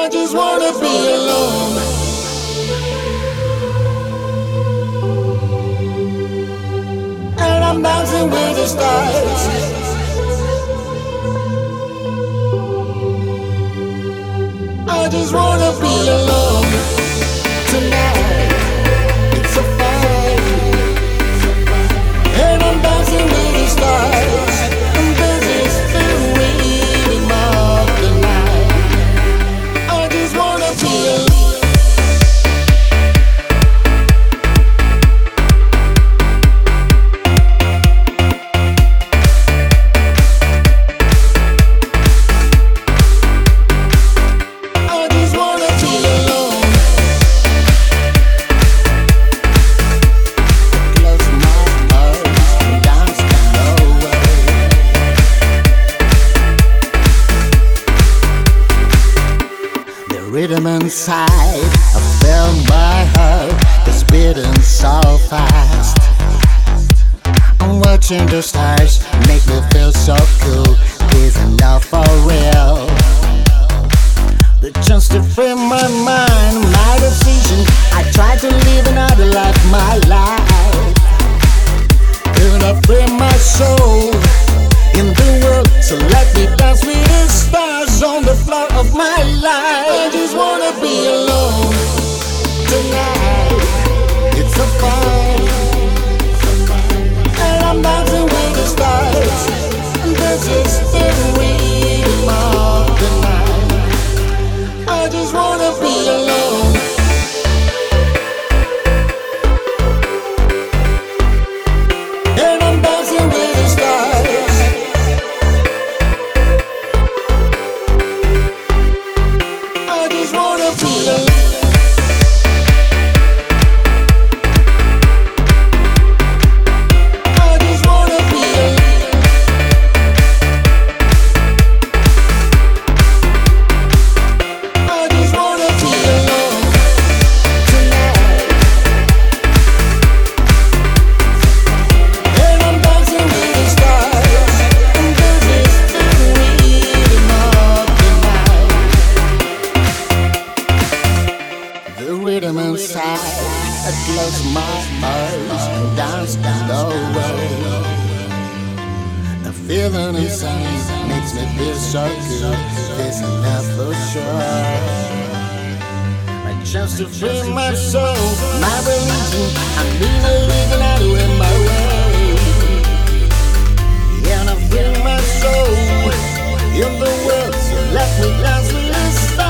I just wanna be alone. And I'm dancing with the stars. I just wanna be alone tonight. It's a fight. And I'm dancing with the stars. And this is the rhythm of the night. I just wanna be alone. Rhythm inside, I felt my heart is beating so fast. I'm watching the stars, make me feel so cool. Is enough for real. The chance to free my mind, my decision. I try to live another life, my life. And I free my soul in the world, so let me dance with the stars on the floor of my life. I just wanna be alone tonight. It's a fight, and I'm dancing with the stars. And this is the rhythm of the night. I just wanna be alone. And I'm dancing with the stars. I just wanna be alone. I just wanna be alone. I just wanna be alone tonight. And I'm dancing with the stars. And this is the rhythm of the night. The rhythm inside, I close my eyes and dance the way. The feeling inside makes me feel so good. This enough for sure. My chance to free my soul, my religion. I'm living out in my way. And I feel my soul in the world, so let me dance with the stars.